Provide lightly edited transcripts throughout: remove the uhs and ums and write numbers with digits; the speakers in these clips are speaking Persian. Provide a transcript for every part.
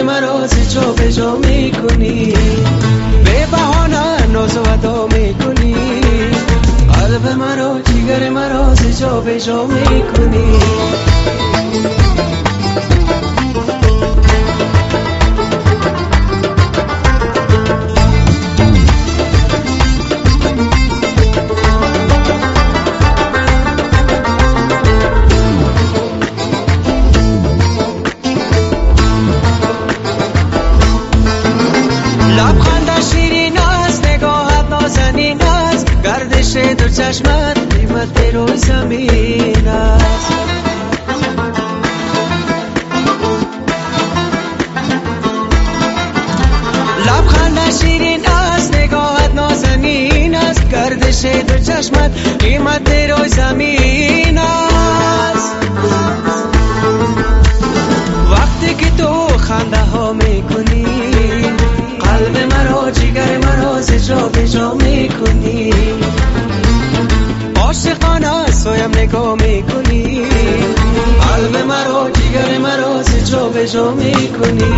جگر مرا ز جا به جا میکنی، به بهانه ناز و ادا میکنی، قلب مرا جگر مرا ز جا به جا میکنی. لبخند شیرین است، نگاهت نازنین است، گردش دو چشمت قیمت روی زمین است. لبخند شیرین است، نگاهت نازنین است، گردش دو چشمت قیمت روی زمین است. وقتی که تو خنده ها میکنی، قلب مرا جگر مرا ز جا به جا میکنی، عاشقانه سویم نگاه میکنی، قلب مرا جگر مرا ز جا به جا میکنی.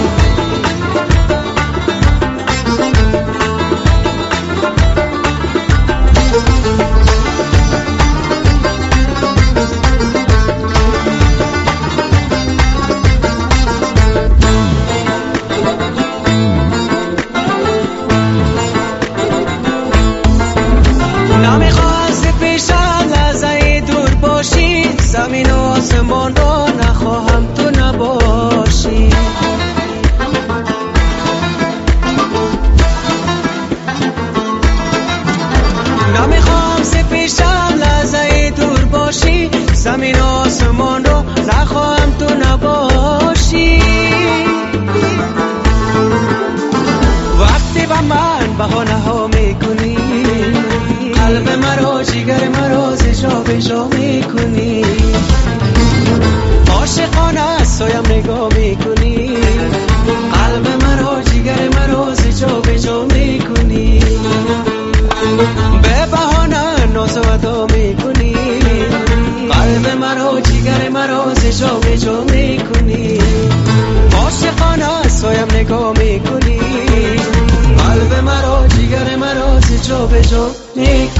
زمین و آسمان را نخواهم تو نباشی، نمیخوام ز پیشم لحظه دور باشی، زمین و آسمان را نخواهم تو نباشی. وقتی با من بهانه ها میکنی، قلب مرا جگر مرا ز جا به جا میکنی، عاشقانه سویم نگاه میکنی، قلب مرا جگر مرا ز جا به جا میکنی، به بهانه ناز و ادا میکنی، قلب مرا جگر مرا ز جا به جا میکنی، عاشقانه سویم نگاه میکنی، قلب مرا جگر مرا ز جا به جا میکنی.